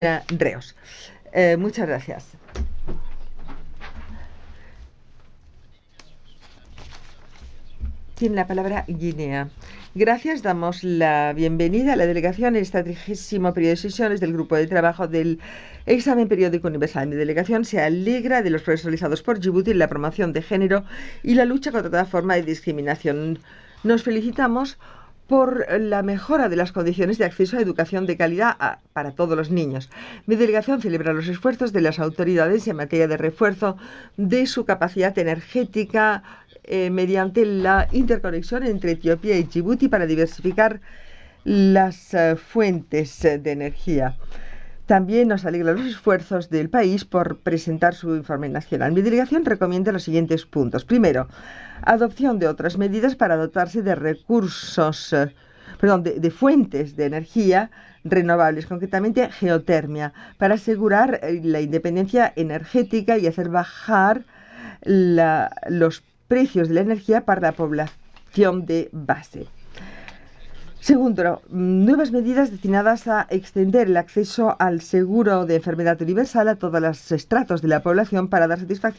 Reos. Muchas gracias. Tiene la palabra Guinea. Gracias, damos la bienvenida a la delegación en este 30º periodo de sesiones del Grupo de Trabajo del Examen Periódico Universal. Mi delegación se alegra de los progresos realizados por Djibouti en la promoción de género y la lucha contra toda forma de discriminación. Nos felicitamos por la mejora de las condiciones de acceso a educación de calidad para todos los niños. Mi delegación celebra los esfuerzos de las autoridades en materia de refuerzo de su capacidad energética mediante la interconexión entre Etiopía y Djibouti para diversificar las fuentes de energía. También nos alegra los esfuerzos del país por presentar su informe nacional. Mi delegación recomienda los siguientes puntos. Primero, adopción de otras medidas para dotarse de recursos, de fuentes de energía renovables, concretamente geotermia, para asegurar la independencia energética y hacer bajar los precios de la energía para la población de base. Segundo, nuevas medidas destinadas a extender el acceso al seguro de enfermedad universal a todos los estratos de la población para dar satisfacción